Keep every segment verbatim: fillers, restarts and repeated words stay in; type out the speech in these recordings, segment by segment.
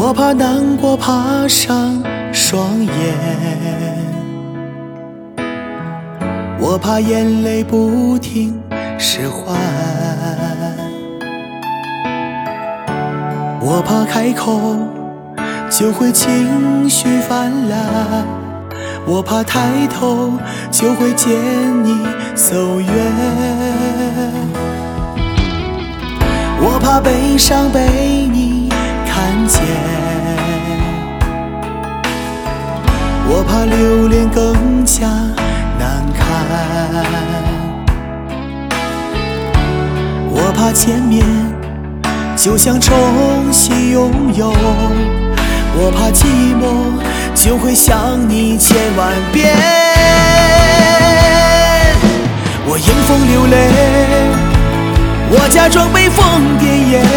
我怕难过爬上双眼，我怕眼泪不停释怀，我怕开口就会情绪泛滥，我怕抬头就会见你走远，我怕悲伤被你看见，我怕留恋更加难堪，我怕见面就像重新拥有，我怕寂寞就会想你千万遍。我迎风流泪，我假装被风点烟，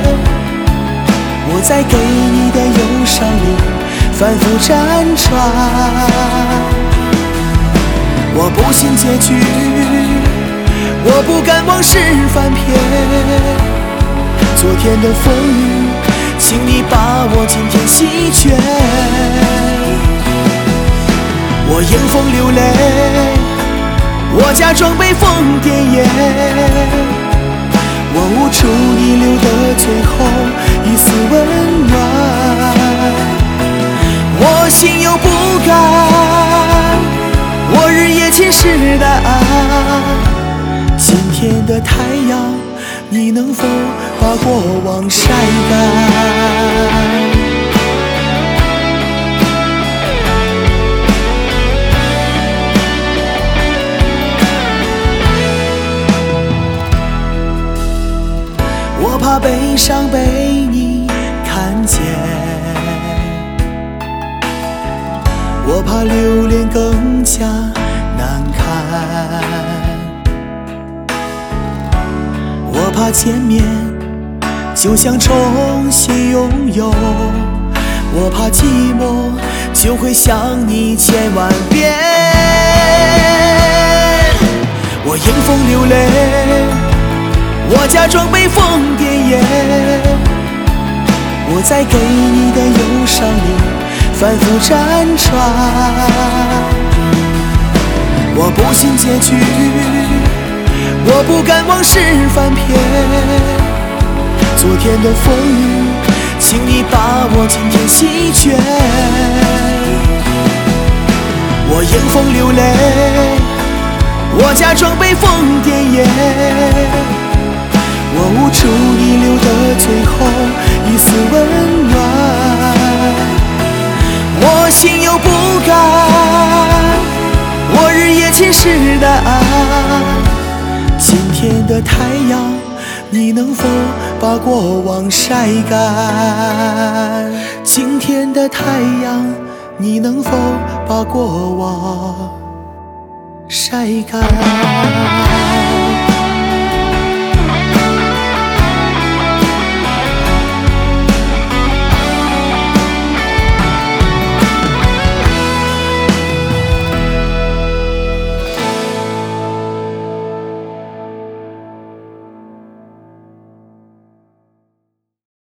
我在给你的忧伤里反复辗转，我不信结局，我不敢往事翻篇，昨天的风雨请你把我今天席卷。我迎风流泪，我假装被风点烟，我捂住你留的最后一丝温暖，我心有不甘，我日夜侵蚀的爱。今天的太阳，你能否把过往晒干？我怕悲伤被你看见，我怕留恋更加难堪，我怕见面就像重新拥有，我怕寂寞就会想你千万遍。我迎风流泪，我假装被风点烟，我在给你的忧伤里反复辗转，我不信结局，我不敢往事翻篇，昨天的风雨请你把我今天席卷。我迎风流泪，我假装被风点烟，我捂住你留的最后一丝温暖，我心有不甘，我日夜侵蚀的爱。今天的太阳，你能否把过往晒干？今天的太阳，你能否把过往晒干？